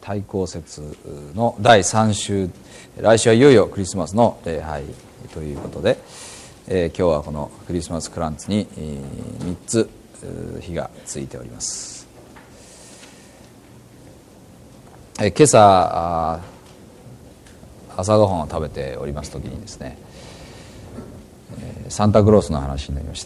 対抗節の第3週、来週はいよいよクリスマスの礼拝ということで、今日はこのクリスマスクランツに3つ日がついております。今朝朝ごはんを食べております時にですね、サンタクロースの話になりまして、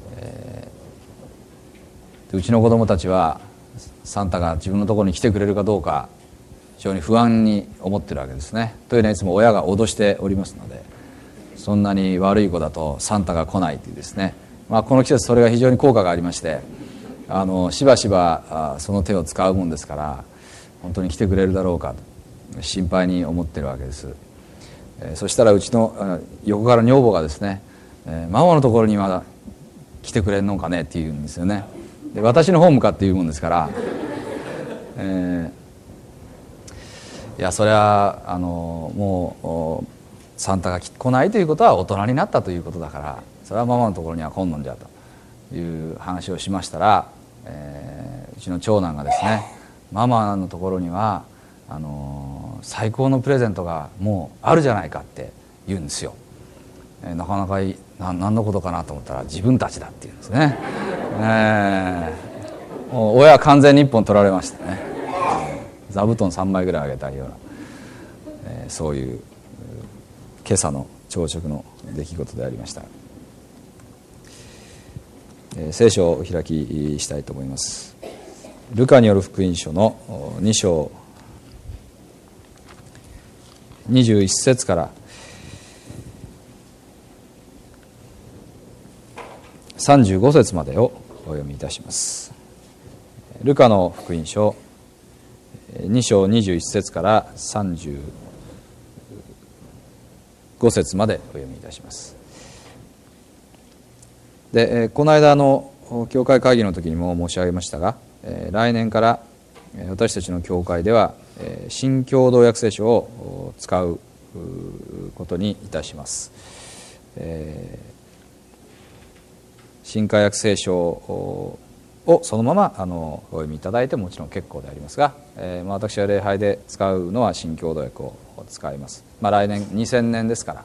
うちの子供たちはサンタが自分のところに来てくれるかどうか非常に不安に思ってるわけですね。というのはいつも親が脅しておりますので、そんなに悪い子だとサンタが来ないというですね、この季節それが非常に効果がありまして、しばしばその手を使うもんですから、本当に来てくれるだろうかと心配に思ってるわけです。そしたらうちの横から女房がですね、ママのところにまだ来てくれんのかねって言うんですよね。で私の方向かって言うもんですから、いやそれはもうサンタが来ないということは大人になったということだから、それはママのところには来んのんじゃという話をしましたら、うちの長男がですね、ママのところには最高のプレゼントがもうあるじゃないかって言うんですよ。なかなか何のことかなと思ったら、自分たちだって言うんですね。もう親は完全に一本取られましたね。座布団3枚ぐらいあげたような、そういう今朝の朝食の出来事でありました。聖書をお開きしたいと思います。ルカによる福音書の2章21節から35節までをお読みいたします。ルカの福音書2章21節から35節までお読みいたします。で、この間の教会会議の時にも申し上げましたが、来年から私たちの教会では新共同訳聖書を使うことにいたします。新海訳聖書をそのままお読みいただいてもちろん結構でありますが、私は礼拝で使うのは新共同訳を使います。来年2000年ですから、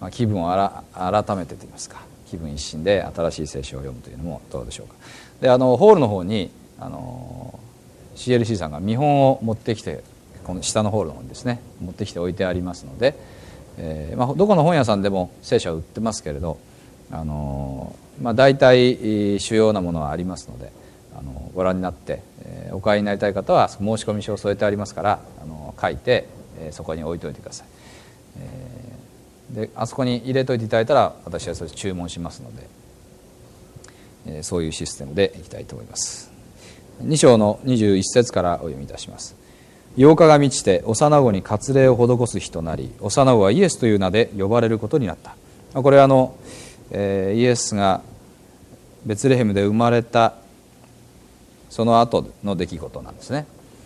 気分を改めてといいますか、気分一新で新しい聖書を読むというのもどうでしょうか。でホールの方にCLC さんが見本を持ってきて、この下のホールの方にですね持ってきて置いてありますので、どこの本屋さんでも聖書は売ってますけれど、大体主要なものはありますので、ご覧になってお買いになりたい方は申し込み書を添えてありますから、書いてそこに置いておいてください。であそこに入れといていただいたら私はそれ注文しますので、そういうシステムでいきたいと思います。2章の21節からお読みいたします。8日が満ちて幼子に割礼を施す日となり、幼子はイエスという名で呼ばれることになった。これはイエスがベツレヘムで生まれたその後の出来事なんですね。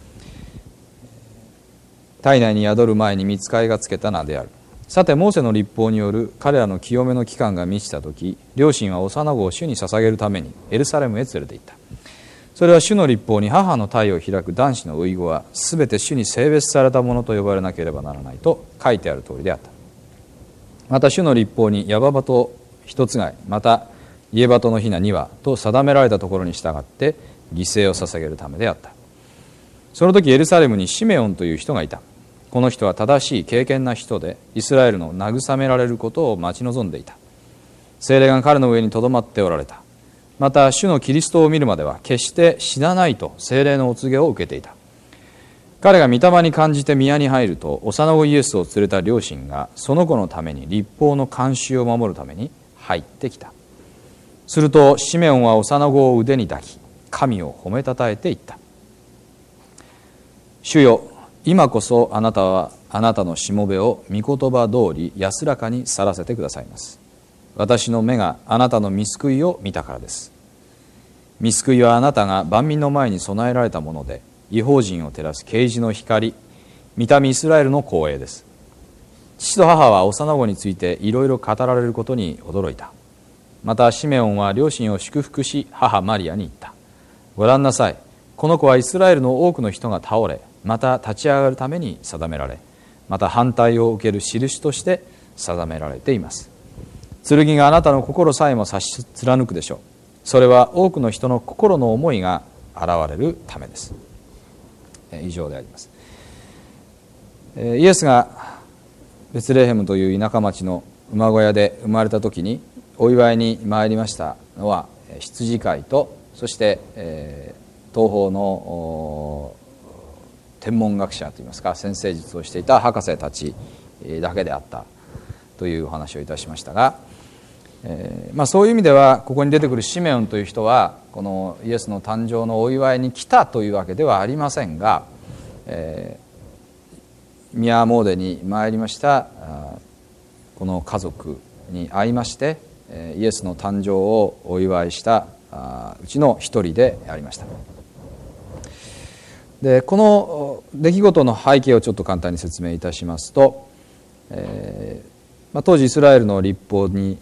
体内に宿る前に御使いがつけた名である。さてモーセの律法による彼らの清めの期間が満ちた時、両親は幼子を主に捧げるためにエルサレムへ連れて行った。それは主の律法に母の体を開く男子の初子はすべて主に性別されたものと呼ばれなければならないと書いてある通りであった。また主の律法にヤババと一つがい、またイエバトのヒナ2羽と定められたところに従って犠牲を捧げるためであった。その時エルサレムにシメオンという人がいた。この人は正しい敬虔な人で、イスラエルの慰められることを待ち望んでいた。聖霊が彼の上にとどまっておられた。また主のキリストを見るまでは決して死なないと聖霊のお告げを受けていた。彼が御霊に感じて宮に入ると、幼子イエスを連れた両親がその子のために律法の慣習を守るために入ってきた。するとシメオンは幼子を腕に抱き、神を褒めたたえていった。主よ、今こそあなたはあなたのしもべを御言葉通り安らかに去らせてくださいます。私の目があなたの御救いを見たからです。御救いはあなたが万民の前に備えられたもので、異邦人を照らす啓示の光、御民イスラエルの光栄です。父と母は幼子についていろいろ語られることに驚いた。またシメオンは両親を祝福し、母マリアに言った。ご覧なさい、 この子はイスラエルの多くの人が倒れ、また立ち上がるために定められ、また反対を受ける印として定められています。剣があなたの心さえも刺し貫くでしょう。それは多くの人の心の思いが現れるためです。以上であります。イエスがベツレヘムという田舎町の馬小屋で生まれた時にお祝いに参りましたのは羊飼いと、そして東方の天文学者といいますか占星術をしていた博士たちだけであったというお話をいたしましたが、そういう意味ではここに出てくるシメオンという人はこのイエスの誕生のお祝いに来たというわけではありませんが、ミアモーデに参りましたこの家族に会いましてイエスの誕生をお祝いしたうちの一人でありました。でこの出来事の背景をちょっと簡単に説明いたしますと、当時イスラエルの律法に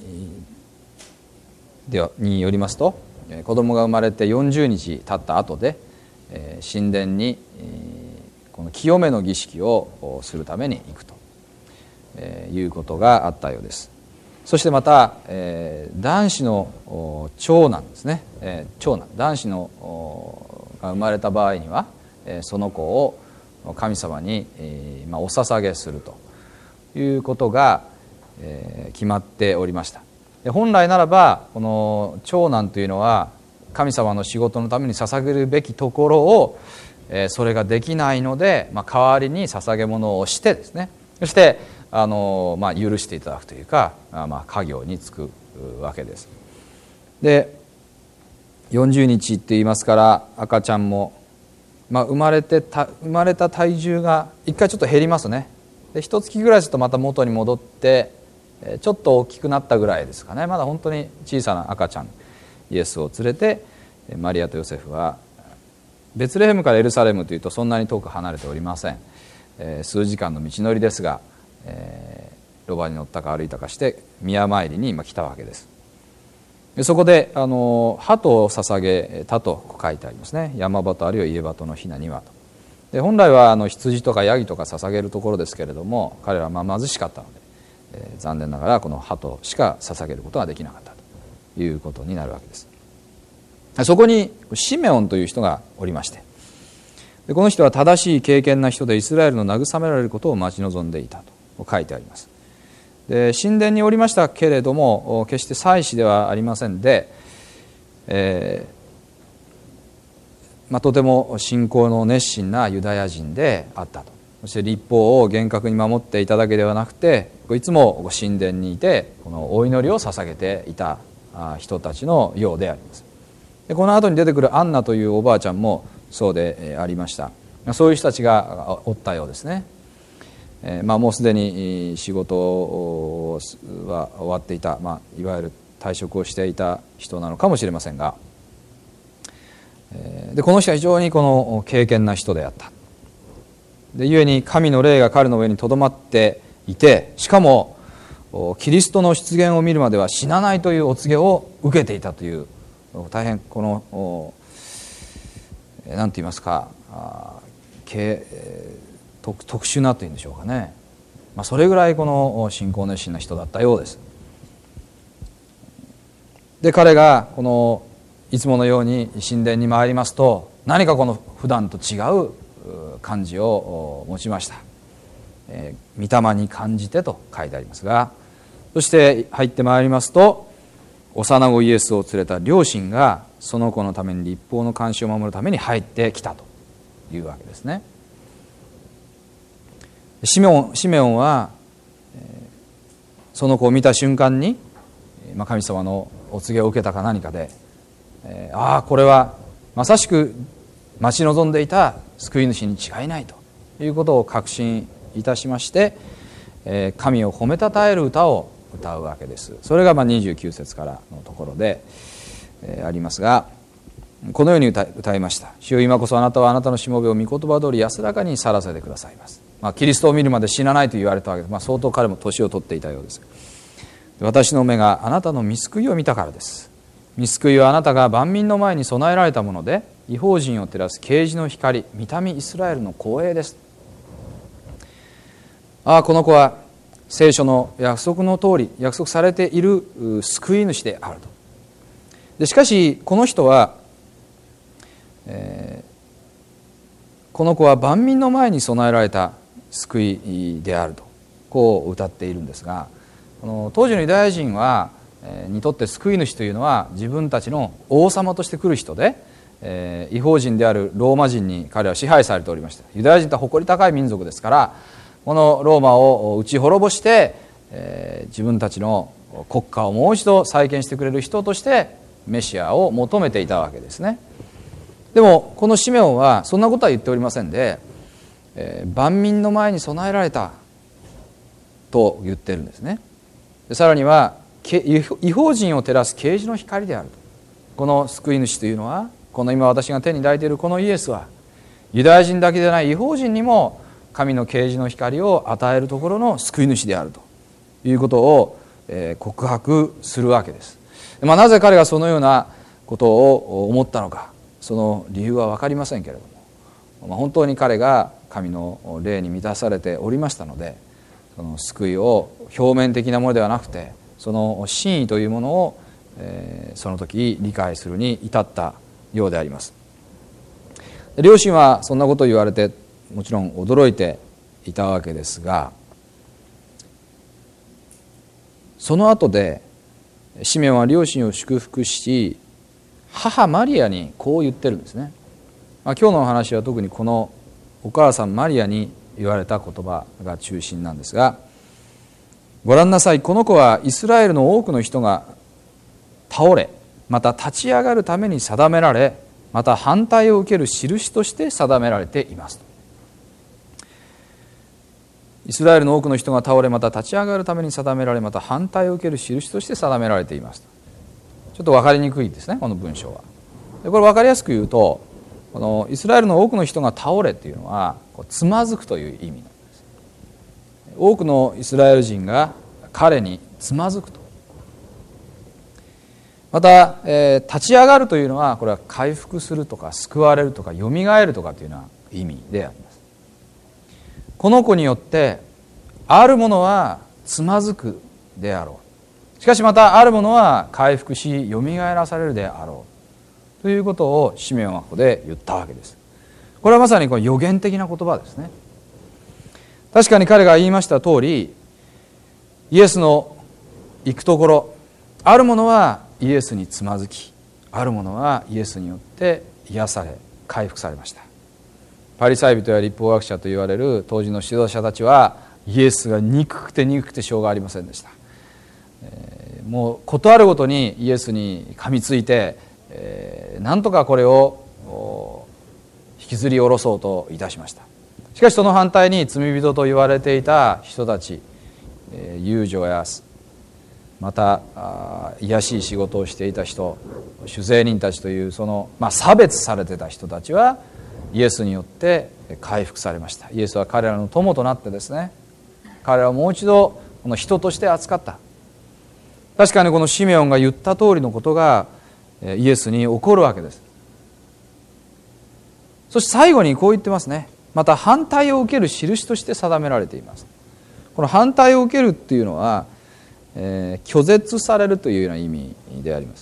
よりますと、子供が生まれて40日経った後で神殿にこの清めの儀式をするために行くということがあったようです。そしてまた男子の長男ですね、男子のが生まれた場合にはその子を神様にお捧げするということが決まっておりました。本来ならばこの長男というのは神様の仕事のために捧げるべきところをそれができないので、代わりに捧げ物をしてですね、そして許していただくというか、家業に就くわけです。で40日って言いますから赤ちゃんも、生まれた体重が一回ちょっと減りますね。で1月ぐらいするとまた元に戻ってちょっと大きくなったぐらいですかね。まだ本当に小さな赤ちゃんイエスを連れてマリアとヨセフはベツレヘムからエルサレムというとそんなに遠く離れておりません。数時間の道のりですが、ロバに乗ったか歩いたかして宮参りに来たわけです。でそこで鳩を捧げたと書いてありますね。山鳩あるいは家鳩のひなにはと。で本来は羊とかヤギとか捧げるところですけれども、彼らは貧しかったので残念ながらこの鳩しか捧げることができなかったということになるわけです。そこにシメオンという人がおりまして、でこの人は正しい敬虔な人でイスラエルの慰められることを待ち望んでいたと書いてあります。で神殿におりましたけれども決して祭司ではありませんで、とても信仰の熱心なユダヤ人であったと。そして律法を厳格に守っていただけではなくて、いつも神殿にいてこのお祈りを捧げていた人たちのようであります。でこの後に出てくるアンナというおばあちゃんもそうでありました。そういう人たちがおったようですね。もうすでに仕事は終わっていた、いわゆる退職をしていた人なのかもしれませんが、でこの人は非常にこの敬虔な人であった。で故に神の霊が彼の上にとどまっていて、しかもキリストの出現を見るまでは死なないというお告げを受けていたという、大変この何て言いますか特殊なというんでしょうかね、それぐらいこの信仰熱心な人だったようです。で彼がこのいつものように神殿に参りますと、何かこの普段と違う感じを持ちました。御霊に感じてと書いてありますが、そして入ってまいりますと、幼子イエスを連れた両親がその子のために律法の監視を守るために入ってきたというわけですね。シメオンはその子を見た瞬間に神様のお告げを受けたか何かで、これはまさしく待ち望んでいた救い主に違いないということを確信いたしまして、神を褒めたたえる歌を歌うわけです。それが29節からのところでありますが、このように歌いました。主よ、今こそあなたはあなたのしもべを御言葉通り安らかに去らせてくださいます。キリストを見るまで死なないと言われたわけです。相当彼も年を取っていたようです。私の目があなたの御救いを見たからです。御救いはあなたが万民の前に備えられたもので、 異邦人を照らす啓示の光、御民イスラエルの光栄です。この子は聖書の約束の通り、約束されている救い主であると。でしかしこの人は、この子は万民の前に備えられた救いであると、こう歌っているんですが、この当時のユダヤ人にとって救い主というのは自分たちの王様として来る人で、異邦人であるローマ人に彼は支配されておりました。ユダヤ人とは誇り高い民族ですから、このローマを打ち滅ぼして、自分たちの国家をもう一度再建してくれる人としてメシアを求めていたわけですね。でもこのシメオンはそんなことは言っておりませんで、万民の前に備えられたと言ってるんですね。でさらには異邦人を照らす啓示の光であると。この救い主というのは、この今私が手に抱いているこのイエスは、ユダヤ人だけでない異邦人にも神の啓示の光を与えるところの救い主であるということを告白するわけです。なぜ彼がそのようなことを思ったのか、その理由は分かりませんけれども、本当に彼が神の霊に満たされておりましたので、その救いを表面的なものではなくて、その真意というものをその時理解するに至ったようであります。両親はそんなことを言われてもちろん驚いていたわけですが、その後でシメオンは両親を祝福し、母マリアにこう言ってるんですね。今日のお話は特にこのお母さんマリアに言われた言葉が中心なんですが、ご覧なさい、この子はイスラエルの多くの人が倒れ、また立ち上がるために定められ、また反対を受ける印として定められています。イスラエルの多くの人が倒れ、また立ち上がるために定められ、また反対を受ける印として定められています。ちょっと分かりにくいですね、この文章は。でこれ分かりやすく言うと、このイスラエルの多くの人が倒れっていうのはつまずくという意味なんです。多くのイスラエル人が彼につまずくと。また、立ち上がるというのは、これは回復するとか救われるとかよみがえるとかというような意味であります。この子によってあるものはつまずくであろう、しかしまたあるものは回復しよみがえらされるであろうということをシメオンはここで言ったわけです。これはまさにこの予言的な言葉ですね。確かに彼が言いました通り、イエスの行くところ、あるものはイエスにつまずき、あるものはイエスによって癒され回復されました。パリサイ人や律法学者と言われる当時の指導者たちは、イエスが憎くて憎くてしょうがありませんでした。もう事あるごとにイエスに噛みついて、なんとかこれを引きずり下ろそうといたしました。しかしその反対に罪人と言われていた人たち、遊女やまた卑しい仕事をしていた人、酒税人たちというその、差別されてた人たちはイエスによって回復されました。イエスは彼らの友となってですね、彼らをもう一度この人として扱った。確かにこのシメオンが言った通りのことがイエスに起こるわけです。そして最後にこう言ってますね。また反対を受ける印として定められています。この反対を受けるっていうのは、拒絶されるというような意味であります。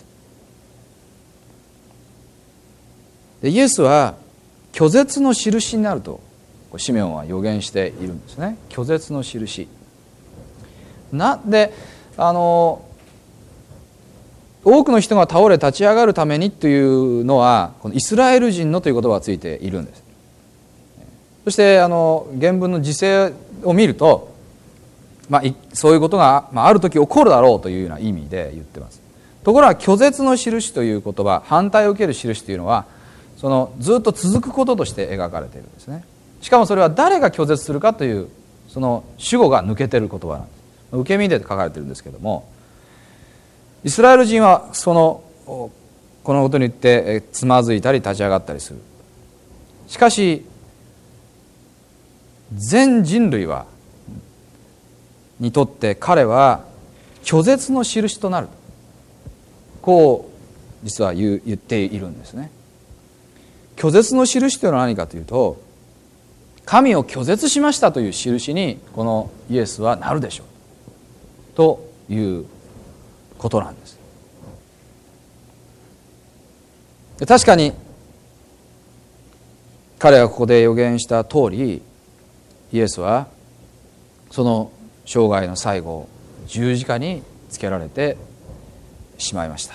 でイエスは拒絶の印になるとシメオンは予言しているんですね。拒絶の印で、多くの人が倒れ立ち上がるためにというのは、このイスラエル人のという言葉がついているんです。そして原文の時勢を見ると、そういうことが、ある時起こるだろうというような意味で言ってます。ところが拒絶の印という言葉、反対を受ける印というのは、そのずっと続くこととして描かれているんですね。しかもそれは誰が拒絶するかというその主語が抜けている言葉なんです。受け身で書かれているんですけども、イスラエル人はこのことによってつまずいたり立ち上がったりする。しかし全人類にとって彼は拒絶の印となる、こう実は言っているんですね。 拒絶の印というのは何かというと、神を拒絶しましたという印にこのイエスはなるでしょうということなんです。確かに彼がここで予言した通り、イエスはその生涯の最後、十字架につけられてしまいました。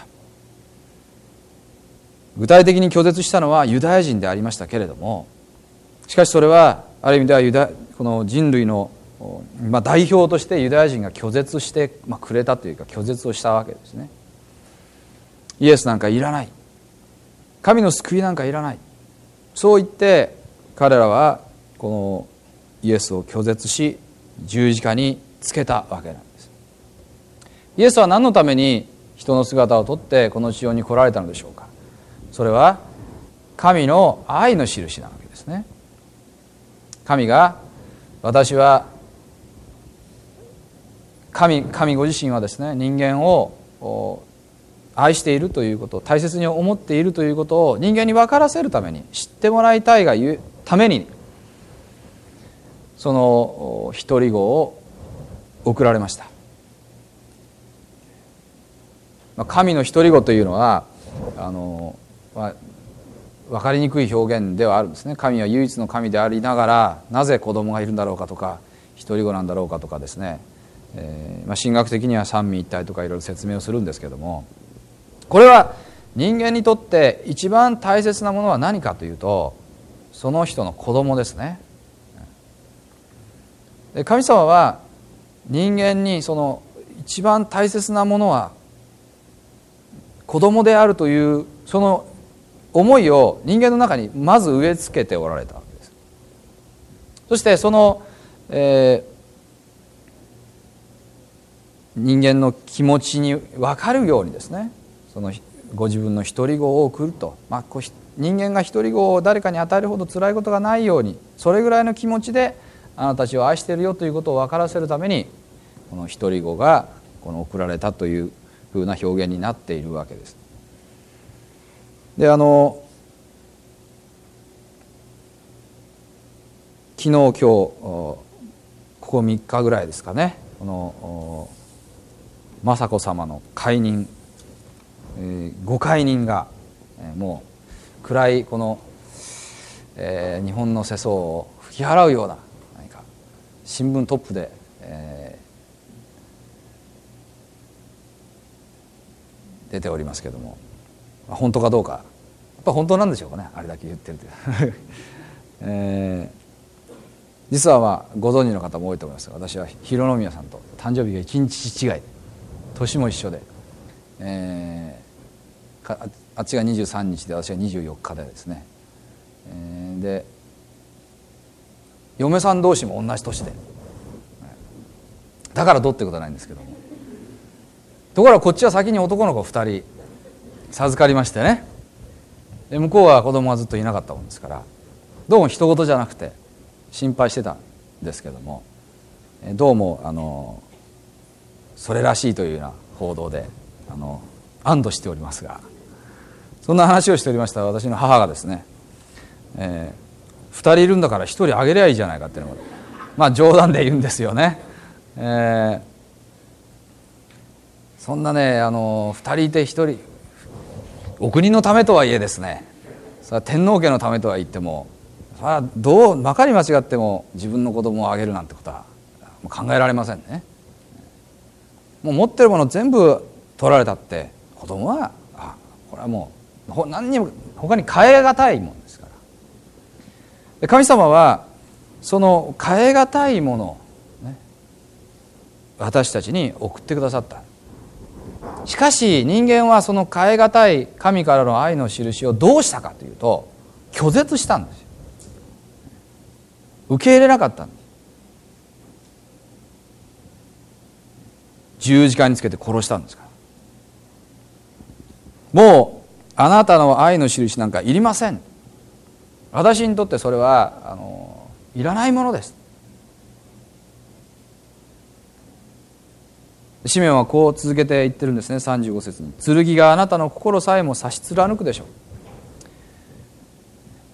具体的に拒絶したのはユダヤ人でありましたけれども、しかしそれはある意味ではこの人類の代表としてユダヤ人が拒絶してくれたというか、拒絶をしたわけですね。イエスなんかいらない、神の救いなんかいらない、そう言って彼らはこのイエスを拒絶し十字架につけたわけなんです。イエスは何のために人の姿をとってこの地上に来られたのでしょうか。それは神の愛の印なわけですね。神が、私は神ご自身はですね、人間を愛しているということを、大切に思っているということを人間に分からせるために、知ってもらいたいがゆえために、その一人子を送られました。神の一人子というのは分かりにくい表現ではあるんですね。神は唯一の神でありながら、なぜ子供がいるんだろうかとか、一人子なんだろうかとかですね、神学的には三位一体とかいろいろ説明をするんですけども、これは人間にとって一番大切なものは何かというと、その人の子供ですね。で、神様は人間にその一番大切なものは子供であるというその思いを人間の中にまず植え付けておられたわけです。そしてその、人間の気持ちに分かるようにですね、そのご自分の一人子を送ると、人間が一人子を誰かに与えるほど辛いことがないように、それぐらいの気持ちであなたたちを愛しているよということを分からせるために、この一人子がこの送られたというふうな表現になっているわけです。で、昨日今日ここ3日ぐらいですかね、この雅子さまの解任、ご解任がもう暗いこの、日本の世相を吹き払うような何か新聞トップで、出ておりますけども、本当かどうか、やっぱ本当なんでしょうかね、あれだけ言ってると実はご存知の方も多いと思いますが、私は浩宮さんと誕生日が1日違い、年も一緒で、あっちが23日で私が24日でですね、で嫁さん同士も同じ年で、だからどうってことはないんですけども、ところがこっちは先に男の子2人授かりましてね、で向こうは子供がずっといなかったもんですから、どうも人事じゃなくて心配してたんですけども、どうもそれらしいというような報道で安堵しておりますが、そんな話をしておりました私の母がですね、2人いるんだから1人あげりゃいいじゃないかっていうのが、冗談で言うんですよね。そんなね、2人いて1人、お国のためとはいえですね、それは天皇家のためとは言っても、それはどうまかり間違っても自分の子供をあげるなんてことは考えられませんね。もう持ってるもの全部取られたって、子供はこれはもう何にも他に変え難いものですから。で、神様はその変え難いものを、ね、私たちに送ってくださった。しかし人間はその変え難い神からの愛の印をどうしたかというと、拒絶したんですよ。受け入れなかったんです。十字架につけて殺したんですから。もうあなたの愛の印なんかいりません。私にとってそれはいらないものです。シメオンはこう続けて言ってるんですね。35節に、剣があなたの心さえも刺し貫くでしょう。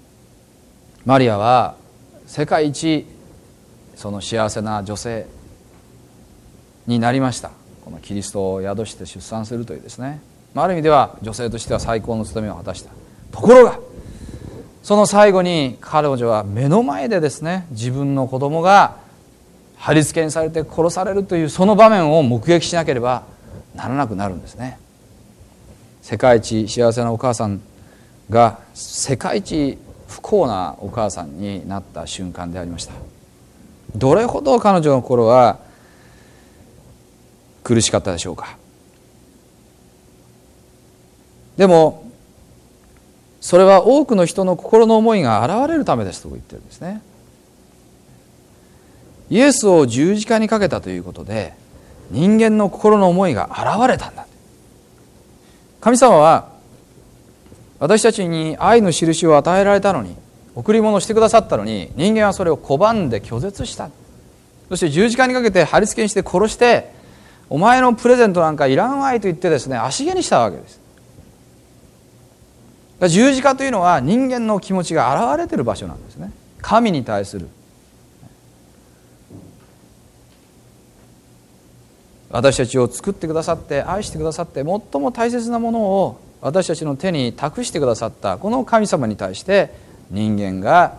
マリアは世界一その幸せな女性になりました。このキリストを宿して出産するというですね、ある意味では女性としては最高の務めを果たした。ところがその最後に彼女は目の前でですね、自分の子供が貼り付けにされて殺されるというその場面を目撃しなければならなくなるんですね。世界一幸せなお母さんが世界一不幸なお母さんになった瞬間でありました。どれほど彼女の心は苦しかったでしょうか。でもそれは多くの人の心の思いが現れるためですと言ってるんですね。イエスを十字架にかけたということで人間の心の思いが現れたんだ。神様は私たちに愛の印を与えられたのに、贈り物をしてくださったのに、人間はそれを拒んで拒絶した。そして十字架にかけて貼り付けにして殺して、お前のプレゼントなんかいらんわいと言ってですね、足蹴にしたわけです。十字架というのは人間の気持ちが現れている場所なんですね。神に対する、私たちを作ってくださって愛してくださって最も大切なものを私たちの手に託してくださったこの神様に対して人間が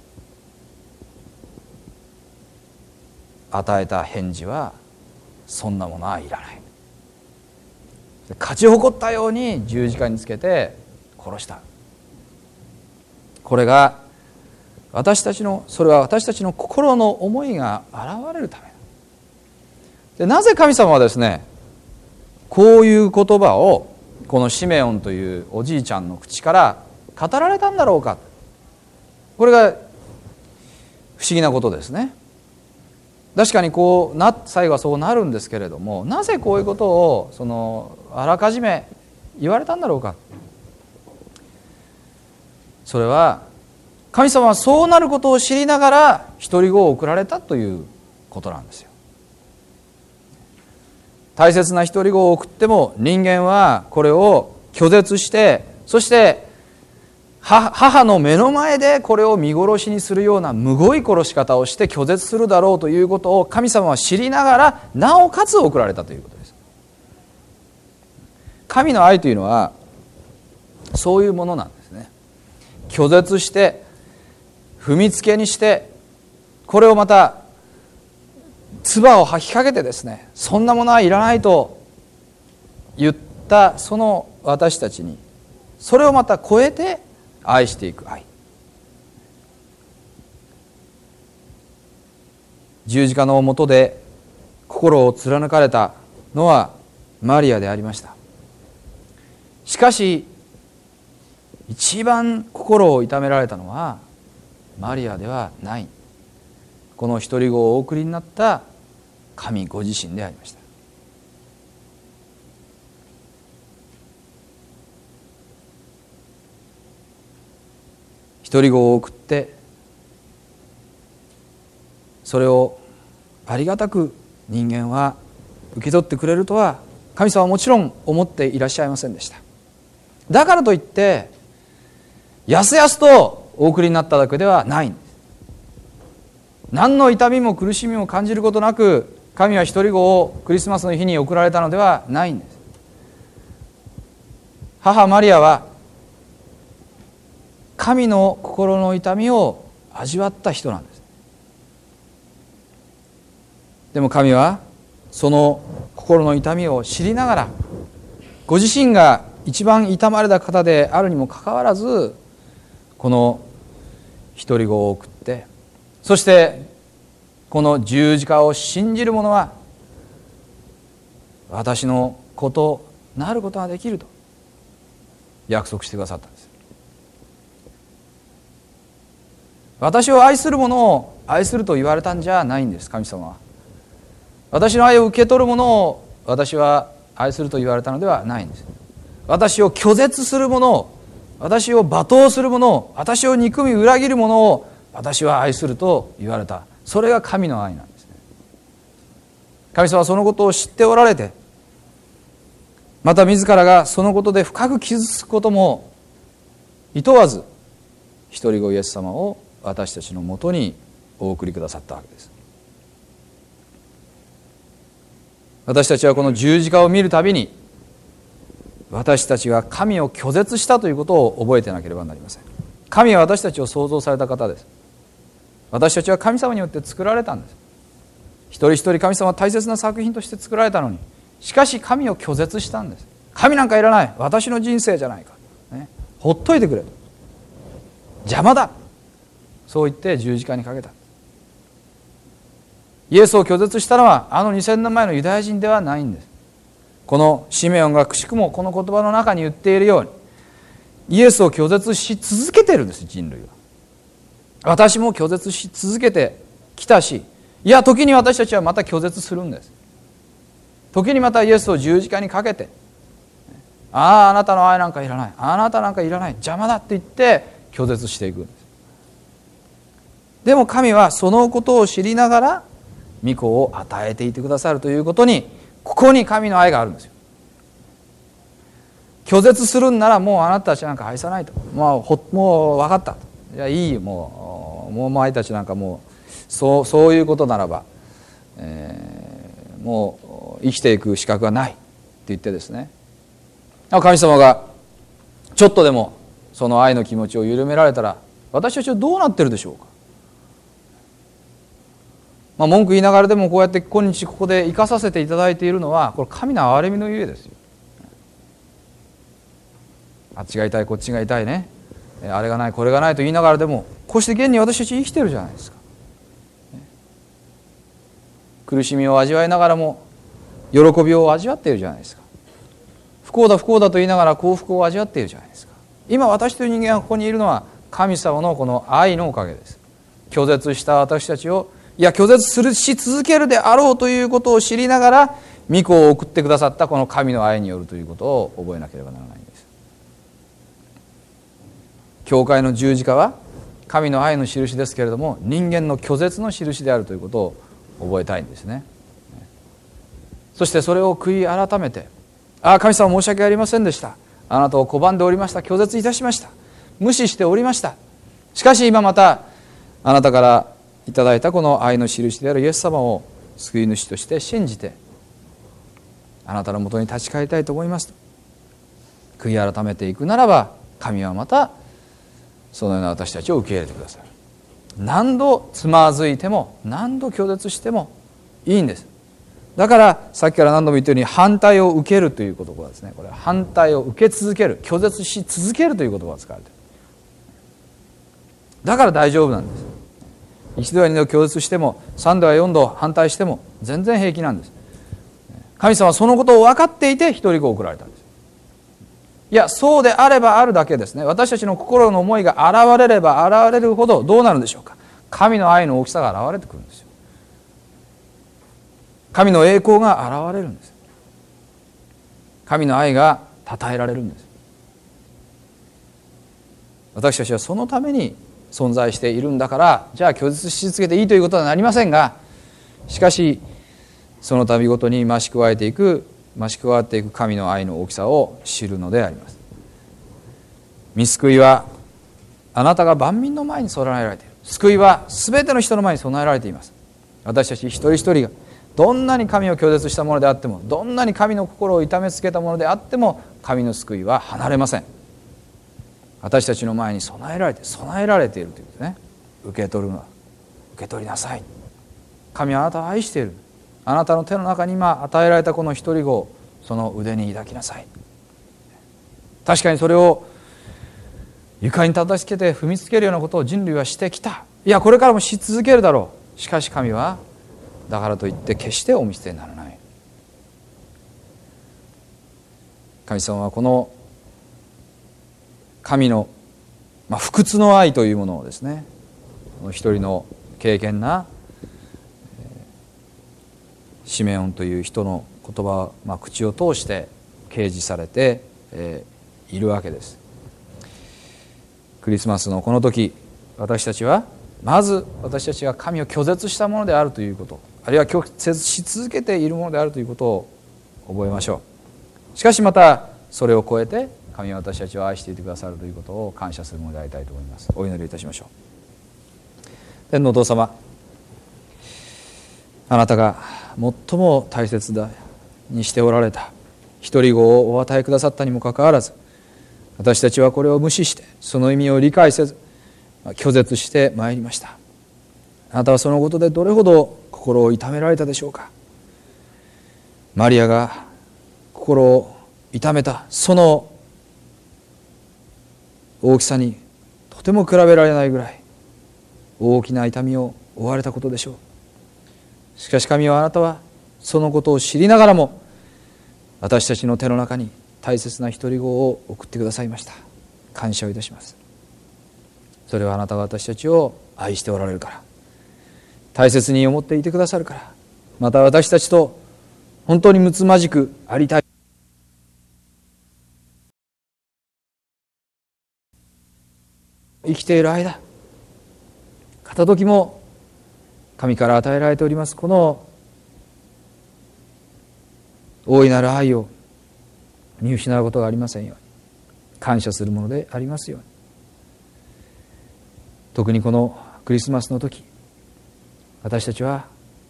与えた返事は、そんなものはいらない。勝ち誇ったように十字架につけて殺した。これがそれは私たちの心の思いが現れるためで、なぜ神様はですね、こういう言葉をこのシメオンというおじいちゃんの口から語られたんだろうか。これが不思議なことですね。確かに最後はそうなるんですけれども、なぜこういうことをあらかじめ言われたんだろうか。それは神様はそうなることを知りながら独り子を送られたということなんですよ。大切な独り子を送っても人間はこれを拒絶して、そして母の目の前でこれを見殺しにするようなむごい殺し方をして拒絶するだろうということを神様は知りながら、なおかつ送られたということです。神の愛というのはそういうものなんですね。拒絶して踏みつけにして、これをまた唾を吐きかけてですね、そんなものはいらないと言ったその私たちに、それをまた超えて愛していく愛。十字架の下で心を貫かれたのはマリアでありました。しかし一番心を痛められたのはマリアではない、この独り子をお送りになった神ご自身でありました。独り子を送ってそれをありがたく人間は受け取ってくれるとは神様はもちろん思っていらっしゃいませんでした。だからといってやすやすとお送りになっただけではないんです。何の痛みも苦しみも感じることなく神は独り子をクリスマスの日に送られたのではないんです。母マリアは神の心の痛みを味わった人なんです。でも神はその心の痛みを知りながら、ご自身が一番痛まれた方であるにもかかわらず、この独り子を送って、そしてこの十字架を信じる者は私の子となることができると約束してくださったんです。私を愛する者を愛すると言われたんじゃないんです。神様は私の愛を受け取る者を私は愛すると言われたのではないんです。私を拒絶する者を、私を罵倒する者を、私を憎み裏切る者を私は愛すると言われた。それが神の愛なんですね。神様はそのことを知っておられて、また自らがそのことで深く傷つくことも厭わず、独り子イエス様を私たちのもとにお送りくださったわけです。私たちはこの十字架を見るたびに、私たちが神を拒絶したということを覚えてなければなりません。神は私たちを創造された方です。私たちは神様によって作られたんです。一人一人神様は大切な作品として作られたのに、しかし神を拒絶したんです。神なんかいらない、私の人生じゃないか、ね、ほっといてくれ、邪魔だ、そう言って十字架にかけた。イエスを拒絶したのはあの2000年前のユダヤ人ではないんです。このシメオンがくしくもこの言葉の中に言っているように、イエスを拒絶し続けているんです。人類は、私も拒絶し続けてきたし、いや時に私たちはまた拒絶するんです。時にまたイエスを十字架にかけて、あなたの愛なんかいらない、あなたなんかいらない、邪魔だって言って拒絶していくんです。でも神はそのことを知りながら御子を与えていてくださるということに、ここに神の愛があるんですよ。拒絶するんならもうあなたたちなんか愛さないと、もう分かったと、いやいい、もうお前たちなんかもうそういうことならば、もう生きていく資格はないって言ってですね、神様がちょっとでもその愛の気持ちを緩められたら、私たちはどうなってるでしょうか。文句言いながらでもこうやって今日ここで生かさせていただいているのは、これ神の憐れみのゆえですよ。あっちが痛いこっちが痛いね、あれがないこれがないと言いながらでも、こうして現に私たち生きてるじゃないですか。苦しみを味わいながらも喜びを味わっているじゃないですか。不幸だ不幸だと言いながら幸福を味わっているじゃないですか。今私という人間がここにいるのは神様のこの愛のおかげです。拒絶した私たちを、いや拒絶し続けるであろうということを知りながら御子を送ってくださったこの神の愛によるということを覚えなければならないんです。教会の十字架は神の愛の印ですけれども、人間の拒絶の印であるということを覚えたいんですね。そしてそれを悔い改めて、神様申し訳ありませんでした、あなたを拒んでおりました、拒絶いたしました、無視しておりました、しかし今またあなたからいただいたこの愛の印であるイエス様を救い主として信じて、あなたのもとに立ち返りたいと思いますと悔い改めていくならば、神はまたそのような私たちを受け入れてくださる。何度つまずいても何度拒絶してもいいんです。だからさっきから何度も言ったように、反対を受けるという言葉ですね。これは反対を受け続ける、拒絶し続けるという言葉が使われている。だから大丈夫なんです。一度や二度拒絶しても、三度や四度反対しても全然平気なんです。神様はそのことを分かっていて一人子を送られたんです。いや、そうであればあるだけですね、私たちの心の思いが現れれば現れるほどどうなるんでしょうか。神の愛の大きさが現れてくるんですよ。神の栄光が現れるんです。神の愛が称えられるんです。私たちはそのために存在しているんだから、じゃあ拒絶し続けていいということはなりませんが、しかしその度ごとに増し加わっていく神の愛の大きさを知るのであります。御救いはあなたが万民の前に備えられている。救いは全ての人の前に備えられています。私たち一人一人がどんなに神を拒絶したものであっても、どんなに神の心を痛めつけたものであっても、神の救いは離れません。私たちの前に備えられているというですね。受け取りなさい。神はあなたを愛している。あなたの手の中に今与えられたこの一人子をその腕に抱きなさい。確かにそれを床に叩きつけて踏みつけるようなことを人類はしてきた。いや、これからもし続けるだろう。しかし神はだからといって決してお見捨てにならない。神様はこの神の、不屈の愛というものをですね、一人の敬虔なシメオンという人の言葉、口を通して掲示されているわけです。クリスマスのこの時、私たちはまず私たちが神を拒絶したものであるということ、あるいは拒絶し続けているものであるということを覚えましょう。しかしまたそれを超えて神は私たちを愛していてくださるということを感謝するものでありたいと思います。お祈りいたしましょう。 天のお父様、あなたが最も大切にしておられた一人子をお与えくださったにもかかわらず、私たちはこれを無視してその意味を理解せず拒絶してまいりました。あなたはそのことでどれほど心を痛められたでしょうか。マリアが心を痛めたその大きさにとても比べられないぐらい大きな痛みを負われたことでしょう。しかし神は、あなたはそのことを知りながらも私たちの手の中に大切な一人子を送ってくださいました。感謝をいたします。それはあなたが私たちを愛しておられるから、大切に思っていてくださるから、また私たちと本当にむつまじくありたい。生きている間、片時も神から与えられておりますこの大いなる愛を見失うことがありませんように、感謝するものでありますように。特にこのクリスマスの時、私たちは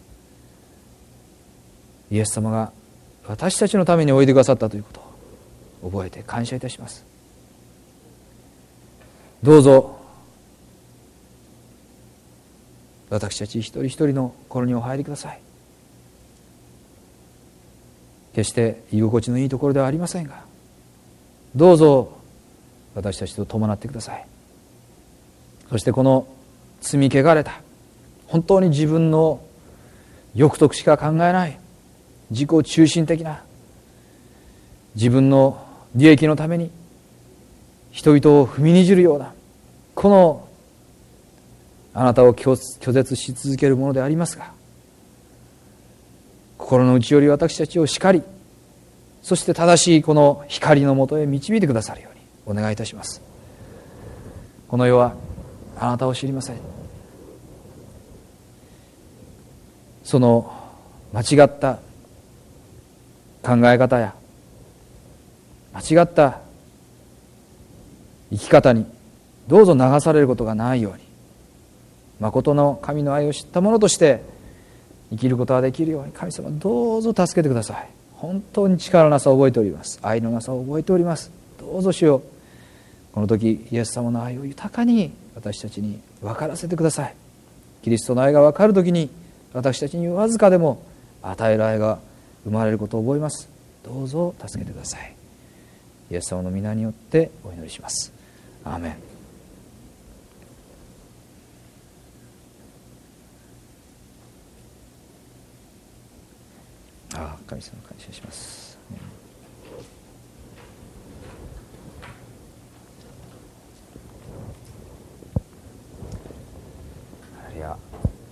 イエス様が私たちのためにおいでくださったということを覚えて感謝いたします。どうぞ私たち一人一人の心にお入りください。決して居心地のいいところではありませんが、どうぞ私たちと伴ってください。そしてこの罪汚れた、本当に自分の欲得しか考えない自己中心的な、自分の利益のために人々を踏みにじるような、このあなたを拒絶し続けるものでありますが、心の内より私たちを叱り、そして正しいこの光のもとへ導いてくださるようにお願いいたします。この世はあなたを知りません。その間違った考え方や間違った生き方にどうぞ流されることがないように、誠の神の愛を知った者として生きることができるように、神様どうぞ助けてください。本当に力のなさを覚えております。愛のなさを覚えております。どうぞ主よ、この時イエス様の愛を豊かに私たちに分からせてください。キリストの愛が分かる時に私たちにわずかでも与える愛が生まれることを覚えます。どうぞ助けてください。イエス様の皆によってお祈りします。アーメン。神様感謝します。